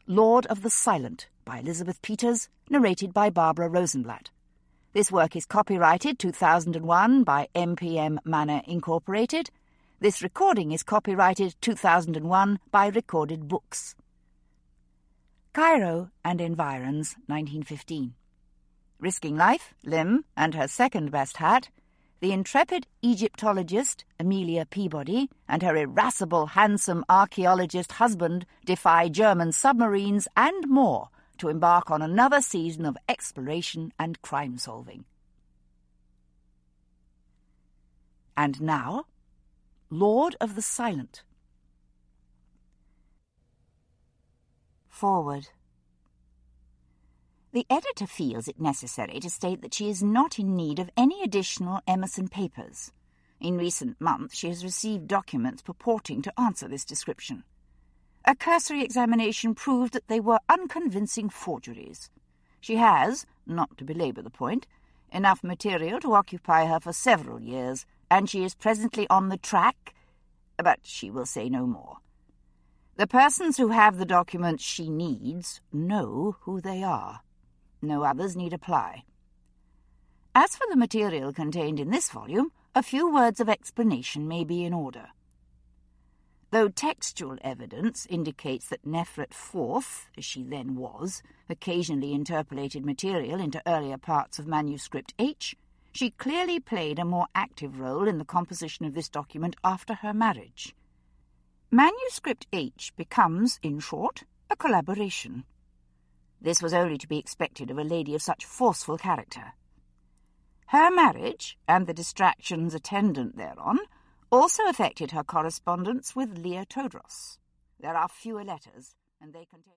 Lord of the Silent by Elizabeth Peters, narrated by Barbara Rosenblatt. This work is copyrighted 2001 by MPM Manor Incorporated. This recording is copyrighted 2001 by Recorded Books. Cairo and Environs, 1915. Risking life, limb, and her second-best hat, the intrepid Egyptologist Amelia Peabody and her irascible, handsome archaeologist husband defy German submarines and more to embark on another season of exploration and crime-solving. And now, Lord of the Silent. Forward. The editor feels it necessary to state that she is not in need of any additional Emerson papers. In recent months she has received documents purporting to answer this description. A cursory examination proved that they were unconvincing forgeries. She has, not to belabor the point, enough material to occupy her for several years, and she is presently on the track, but she will say no more. The persons who have the documents she needs know who they are. No others need apply. As for the material contained in this volume, a few words of explanation may be in order. Though textual evidence indicates that Nefret Fourth, as she then was, occasionally interpolated material into earlier parts of Manuscript H, she clearly played a more active role in the composition of this document after her marriage. Manuscript H becomes, in short, a collaboration. This was only to be expected of a lady of such forceful character. Her marriage, and the distractions attendant thereon, also affected her correspondence with Leah Todros. There are fewer letters, and they contain...